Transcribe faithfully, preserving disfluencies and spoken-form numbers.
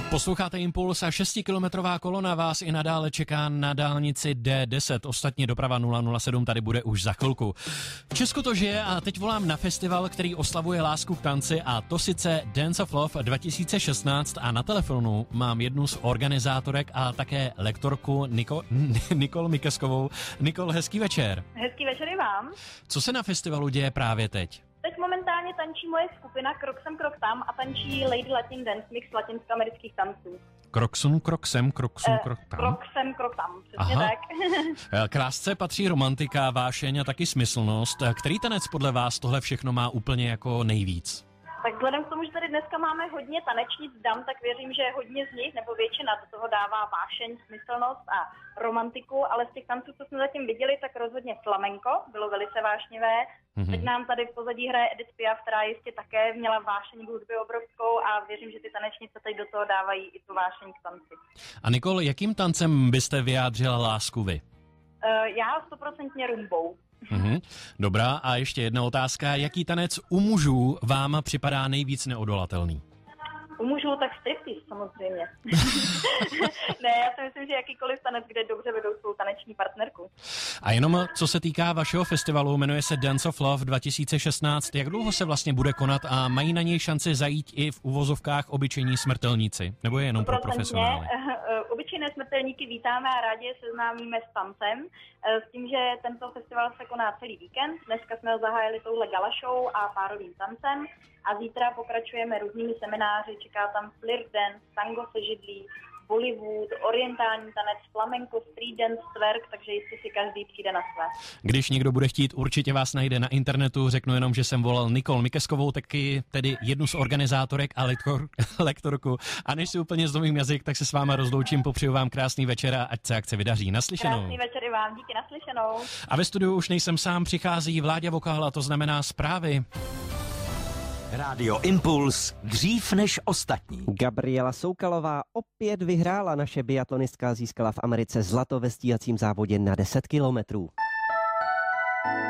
Posloucháte Impuls a šestikilometrová kolona vás i nadále čeká na dálnici D deset. Ostatně doprava nula nula sedm tady bude už za chvilku. V Česku to žije a teď volám na festival, který oslavuje lásku k tanci, a to sice Dance of Love dva tisíce šestnáct, a na telefonu mám jednu z organizátorek a také lektorku Niko, Nikol Mikeskovou. Nikol, hezký večer. Hezký večer i vám. Co se na festivalu děje právě teď? Teď momentálně tančí moje skupina Krok sem, krok tam a tančí Lady Latin Dance Mix latinskoamerických tanců. Krok sun, krok sem, krok sun, krok tam. Krok sem, krok tam, přesně Aha. tak. K lásce patří romantika, vášeň a taky smyslnost. Který tanec podle vás tohle všechno má úplně jako nejvíc? Tak vzhledem k tomu, že tady dneska máme hodně tanečnic dam, tak věřím, že hodně z nich, nebo většina do toho dává vášeň, smyslnost a romantiku, ale z těch tanců, co jsme zatím viděli, tak rozhodně flamenko bylo velice vášnivé. Mm-hmm. Teď nám tady v pozadí hraje Edith Piaf, která jistě také měla vášeň k hudbě obrovskou, a věřím, že ty tanečnice teď do toho dávají i tu vášeň k tanci. A Nikol, jakým tancem byste vyjádřila lásku vy? Uh, já stoprocentně rumbou. Mhm. Dobrá, a ještě jedna otázka. Jaký tanec u mužů vám připadá nejvíc neodolatelný? U mužů tak striptease samozřejmě. Ne, já si myslím, že jakýkoliv tanec, kde dobře vedou svou taneční partnerku. A jenom co se týká vašeho festivalu, jmenuje se Dance of Love dva tisíce šestnáct. Jak dlouho se vlastně bude konat a mají na něj šanci zajít i v uvozovkách obyčejní smrtelníci? Nebo je jenom pro profesionály? Obyčejné smrtelníky vítáme a rádi je seznámíme s tancem. S tím, že tento festival se koná celý víkend. Dneska jsme ho zahájili touhle gala show a párovým tancem. A zítra pokračujeme různými semináři. Čeká tam flirt dance, tango se židlí, Bollywood, orientální tanec, flamenco, street dance, twerk, takže jistě si každý přijde na své. Když někdo bude chtít, určitě vás najde na internetu. Řeknu jenom, že jsem volal Nikol Mikeskovou, taky tedy jednu z organizátorek a lektor, lektorku. A než si úplně zlomím jazyk, tak se s váma rozloučím, popřeju vám krásný večer a ať se akce vydaří. Naslyšenou. Krásný večer i vám, díky, naslyšenou. A ve studiu už nejsem sám, přichází Vláďa Vokál, a to znamená zprávy. Rádio Impuls dřív než ostatní. Gabriela Soukalová opět vyhrála. Naše biatlonistka získala v Americe zlato ve stíhacím závodě na deset kilometrů.